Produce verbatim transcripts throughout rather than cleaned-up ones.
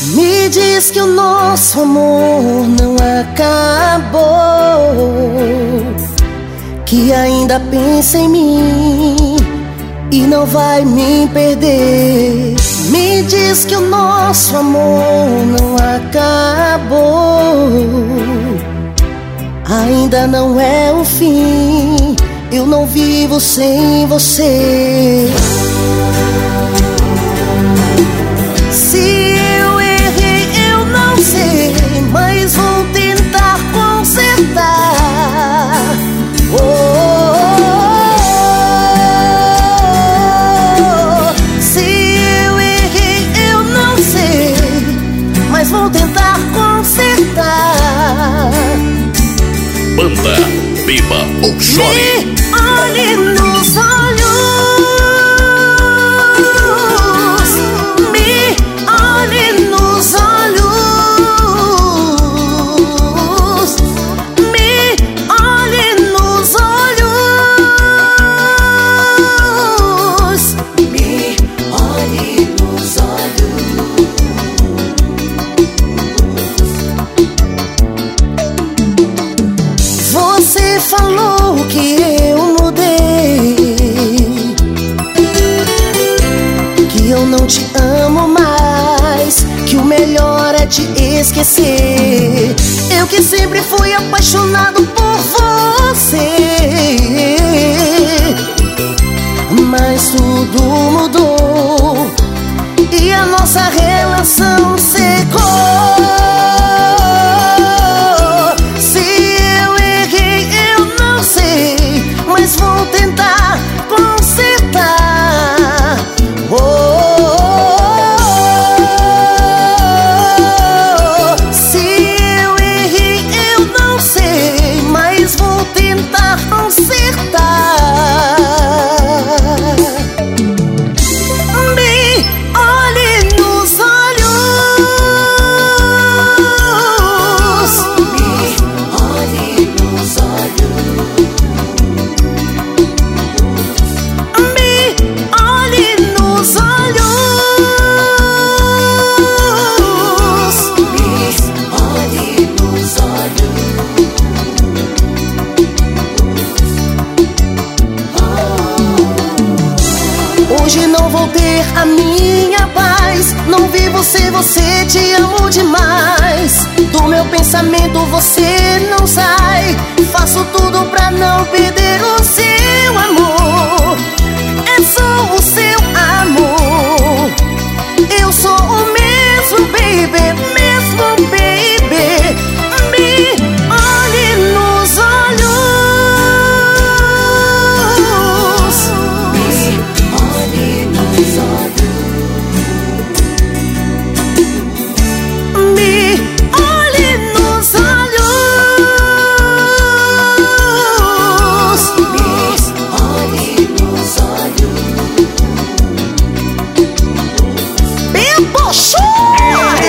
Me diz que o nosso amor não acabou, que ainda pensa em mim e não vai me perder. Me diz que o nosso amor não acabou, ainda não é o fim. Eu não vivo sem você. Se eu errei, eu não sei, mas vou tentar consertar. Oh, oh, oh. Se eu errei, eu não sei, mas vou tentar consertar. Banda Beba ou Chore. Me olhe nos olhos, me olhe nos olhos, me olhe nos olhos, me olhe nos olhos. Você falou que eu não te amo mais, que o melhor é te esquecer. Eu que sempre fui apaixonado por você, mas tudo mudou e a nossa relação secou. Se eu errei, eu não sei, mas vou tentar consertar. Oh, hoje não vou ter a minha paz. Não vivo sem você, te amo demais. Do meu pensamento você não sai. Faço tudo pra não perder o seu amor. É só o seu amor. Eu sou o mesmo, baby, mesmo, baby. Me olhe nos olhos, me olhe nos olhos, me olhe nos olhos, me olhe nos olhos. Bebo Chore!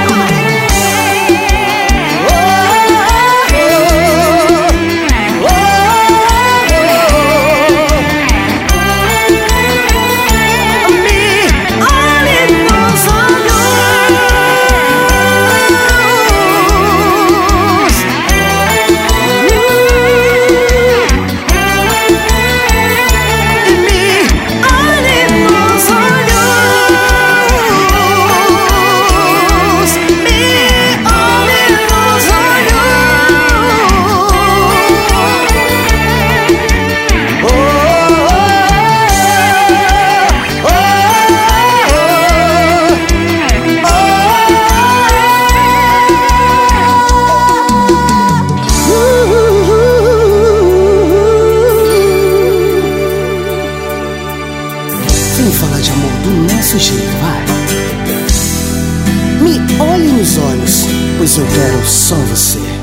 Vem falar de amor do nosso jeito, vai. Me olhe nos olhos, pois eu quero só você.